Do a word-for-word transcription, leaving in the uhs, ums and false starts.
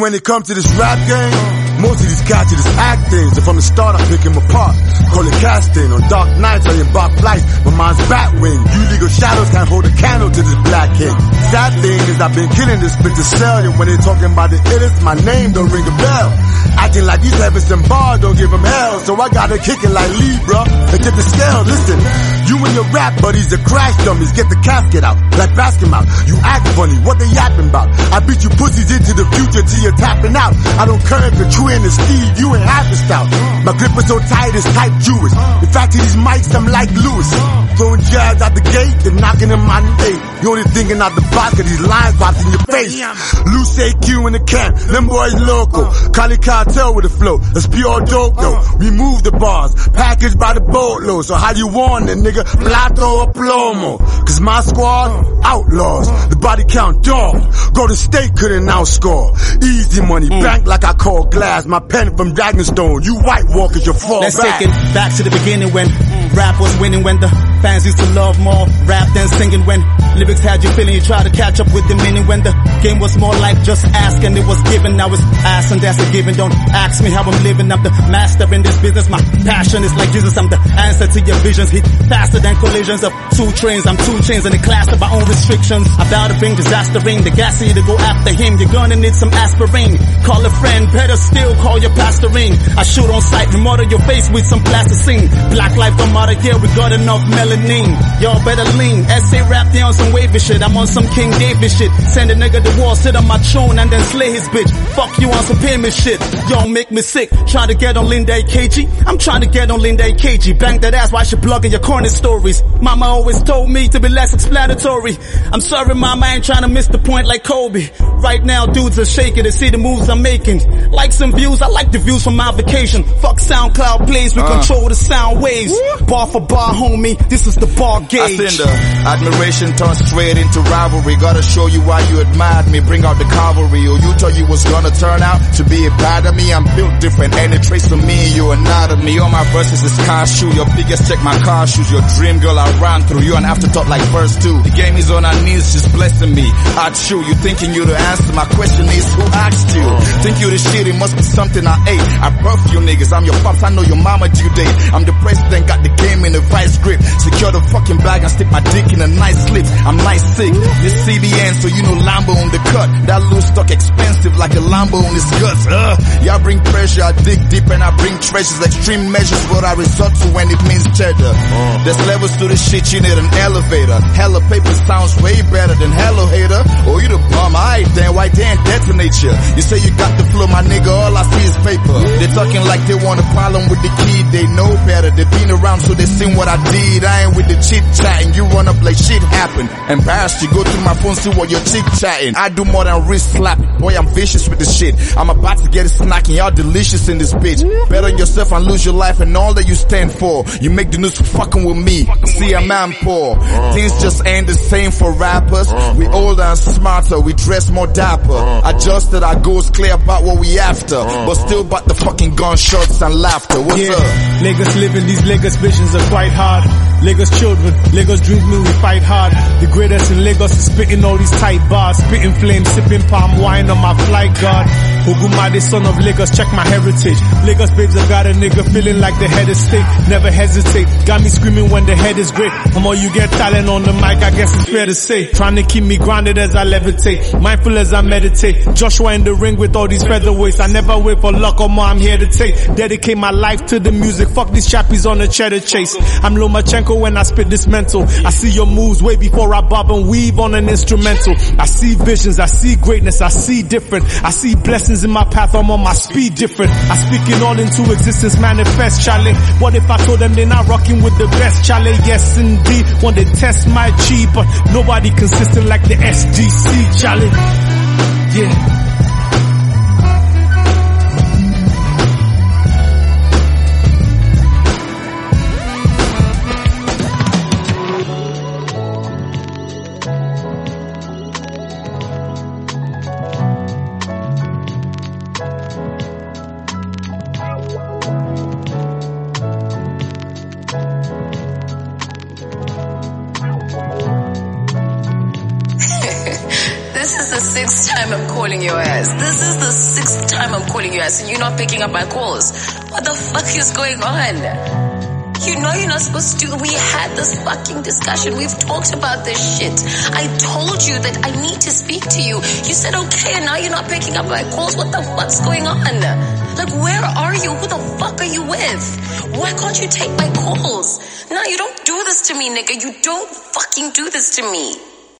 when it comes to this rap game, most of these cats are just acting. So from the start I pick them apart. Call it casting. On dark nights I embark flights. My mind's batwing. You legal shadows can't hold a candle to this black hit. Sad thing is I've been killing this bitch to sell you. When they talking about the illest, my name don't ring a bell. Acting like these heavens and bars don't give them hell. So I gotta kick it like Libra and tip the scale. Listen, you and your rap buddies are crash dummies. Get the casket out, like basketball. You act funny, what they yapping about? I beat you pussies into the future till you're tapping out. I don't care if you're true in the Steve, you ain't half the stout. My grip is so tight it's type Jewish. In fact to these mics I'm like Lewis. Throwing jabs out the gate, then knocking them on the eight. You only thinking out the box cause these lines popped in your face. Loose A Q in the camp, them boys local. Cali cartel with the flow, that's pure dope though. Remove the bars, packaged by the boatload. So how you want it, nigga? Plato or plomo? Cause my squad, outlaws. The body count dog. Go to state couldn't outscore. Easy money, mm. bank like I call glass. My pen from Dragonstone. You white walkers, you fall Let's back. take it back to the beginning when rap was winning, when the fans used to love more rap than singing, when lyrics had you feeling you try to catch up with the meaning, when the game was more like just ask and it was given. Now it's ask and that's a given. Don't ask me how I'm living. I'm the master in this business. My passion is like Jesus. I'm the answer to your visions. Hit faster than collisions of two trains. I'm two chains in the class of my own restrictions. I vow to bring disaster ring. The gas to go after him. You're gonna need some aspirin. Call a friend, better still call your pastor ring. I shoot on sight, remodel your face with some plasticine. Black life don't matter here, we got enough melanin. Y'all better lean. S A rap down some wavy shit. I'm on some King David shit. Send a nigga to war, sit on my throne and then slay his bitch. Fuck you on some payment shit. Y'all make me sick. Trying to get on Linda A K G. I'm trying to get on Linda A K G. Bang that ass, why she blogging your corny stories? Mama always told me to be less explanatory. I'm sorry mama, I ain't trying to miss the point like Kobe. Right now dudes are shaking to see the moves I'm making. Like some views, I like the views from my vacation. Fuck SoundCloud plays, we uh. control the sound waves. Woo. Bar for bar homie, this is the bar gauge. I send the admiration turn straight into rivalry. Gotta show you why you admired me, bring out the cavalry. Or you thought you was gonna turn out to be a bad of me. I'm built different, any trace of me, you are not of me. All my verses is car shoe, your biggest check my car shoes. Your dream girl I ran through, you an afterthought like verse two. The game is on our knees, just blessing me. I'd show you thinking you the answer, my question is who asked you? Think you the shit, it must be something I ate. I birthed you niggas, I'm your pops, I know your mama due date. I'm the president, got the game in a vice grip. Secure the fucking bag and stick my dick in a nice slip. I'm nice sick, this C B N, so you know Lambo on the cut. That loose stock expensive like a Lambo on his guts. Uh, y'all bring pressure, I dig deep and I bring treasures. Extreme measures what I resort to when it means cheddar. Uh, There's levels to this shit, you need an elevator. Hella paper sounds way better than hello hater. Oh, you the bum, alright then, why they ain't detonate you? You say you got the flow, my nigga, all I see is paper. They talking like they want a problem with the key, they know better. They been around so they seen what I did. I ain't with the chit chatting, you run up like shit happened. Embarrassed, you go through my phone, see what you're chit chatting. I do more than wrist slapping, boy I'm vicious with this shit. I'm about to get it snacking, y'all delicious in this bitch. Bet on yourself and lose your life and all that you stand for. You make the news for fucking with me, see a man poor. Things just ain't the same for rappers. We older and smarter, we dress more dapper. Adjusted our goals clear about what we after, but still about the fucking gunshots and laughter. What's yeah. up? Lagos living, these Lagos visions are quite hard. Lagos children, Lagos dreams mean we fight hard. The greatest in Lagos is spitting all these tight bars, spitting flames, sipping palm wine on my flight guard. Ogumade, son of Lagos, check my heritage. Lagos babes have got a nigga feeling like the head is steak. Never hesitate, got me screaming when the head is great. Come on, you get talent on the mic, I guess it's fair to say. Trying to keep me grounded as I levitate, mindful as I meditate. Joshua in the ring with all these featherweights. I never wait for luck or more, I'm here to take. Dedicate my life to the music, fuck these chappies on the cheddar chase. I'm Lomachenko when I spit this mental. I see your moves way before I bob and weave on an instrumental. I see visions, I see greatness, I see different. I see blessings in my path, I'm on my speed different. I speak it all into existence, manifest, Charlie. What if I told them they're not rocking with the best, Charlie? Yes indeed, want to test my G, but nobody consistent like the S D C, Charlie. Yeah. This is a six time I'm calling your ass. This is the sixth time I'm calling your ass and you're not picking up my calls. What the fuck is going on? You know you're not supposed to. We had this fucking discussion. We've talked about this shit. I told you that I need to speak to you. You said okay, and now you're not picking up my calls. What the fuck's going on? Like, where are you? Who the fuck are you with? Why can't you take my calls? No, you don't do this to me, nigga. You don't fucking do this to me.